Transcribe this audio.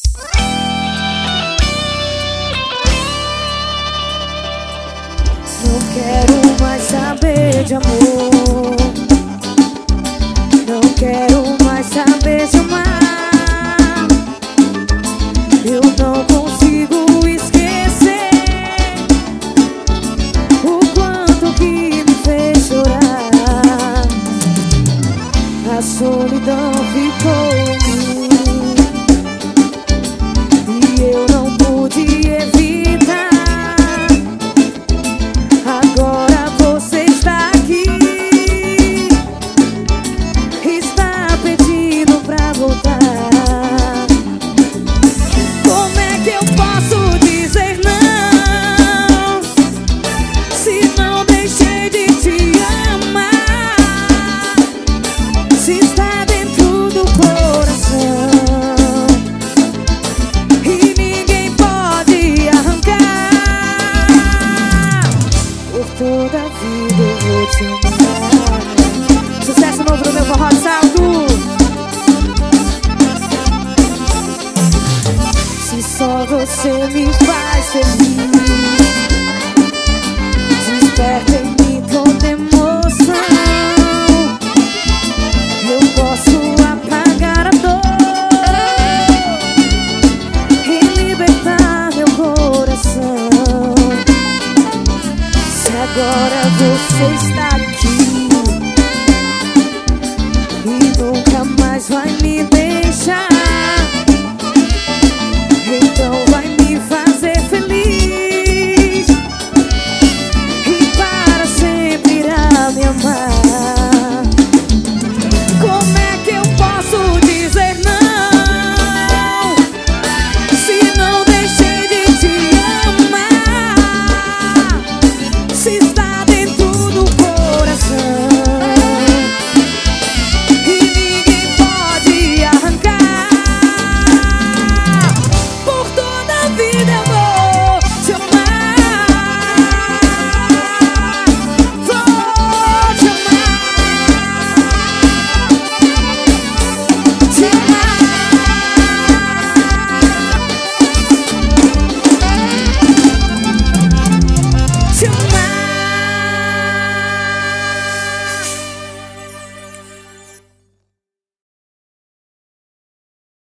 Não quero mais saber de amor. Não quero mais saber de amar. Eu não consigo esquecer o quanto que me fez chorar. A solidão ficou em mim e eu não pude evitar. Agora você está aqui, está pedindo pra voltar. Como é que eu posso dizer não, se não deixei de te amar? Se está dentro do coração e ninguém pode arrancar. Por toda a vida eu vou te amar. Sucesso novo do meu forró de salto. Se só você me faz feliz, desperta em mim toda emoção. Eu posso apagar a dor e libertar meu coração. Se agora você está aqui,